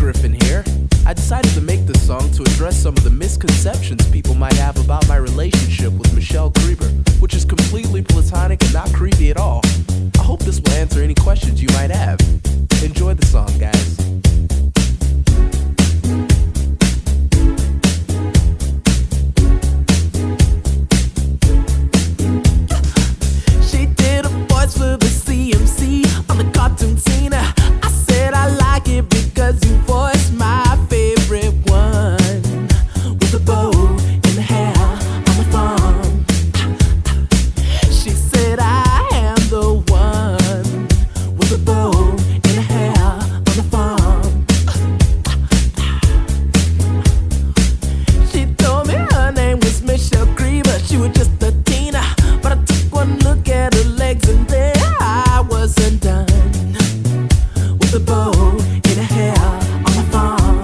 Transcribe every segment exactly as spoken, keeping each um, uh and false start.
Griffin here. I decided to make this song to address some of the misconceptions people might have about my relationship with Michelle Creeber, which is completely platonic and not creepy at all. I hope this will answer any questions you might have. Enjoy the song, guys. She did a voice for the C M C on the cartoon scene. I said I like it because you voiced my favorite one, with a bow in the hair on the farm. She said I am the one with a bow in the hair on the farm. She told me her name was Michelle Creeber. She was just a Tina, but I took one look at her legs and there I wasn't done. With a bow in her hair on the farm.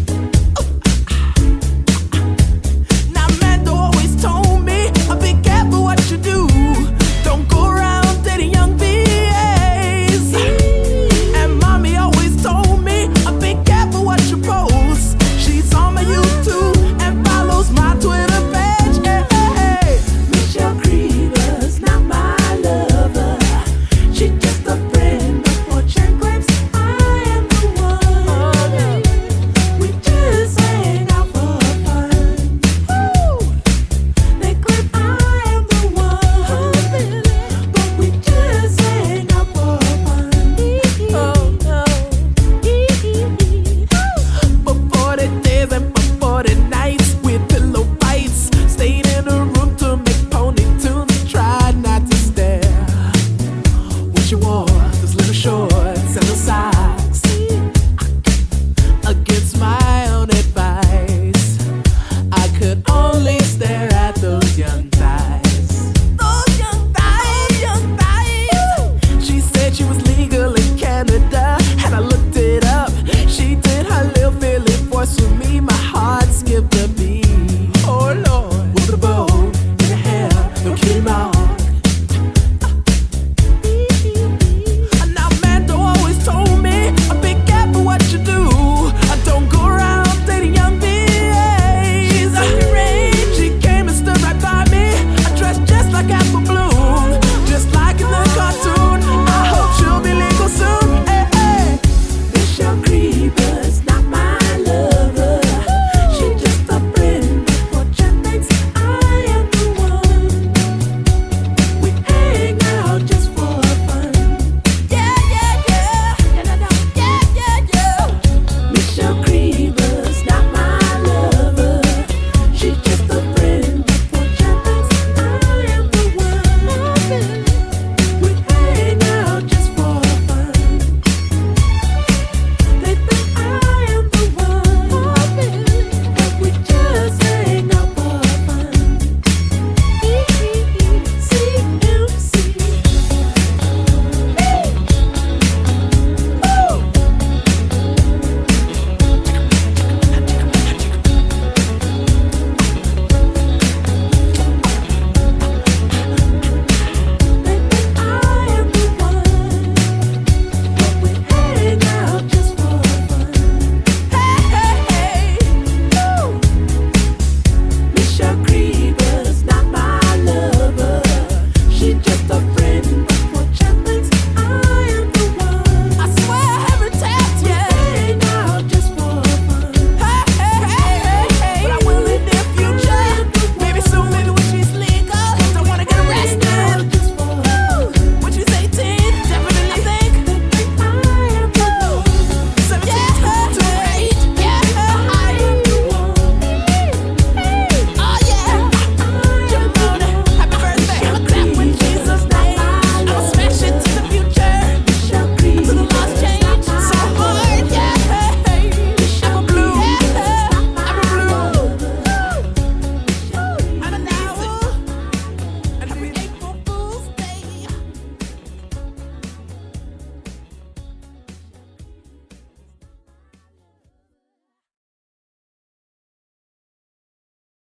Now Mando always told me, uh, be careful what you do. Don't go around dating young V As. And mommy always told me, uh, be careful what you post. She's on my YouTube and follows my Twitter page. Hey, hey, hey. Michelle Creeber's not my lover. She's just a friend before Chen claims I am the one. We just hang out for fun. Woo! They claim I am the one, but we just hang out for fun. Oh no. For forty days and for forty nights with pillow fights, stayed in a room to make pony tunes, tried not to stare when she wore those little shorts.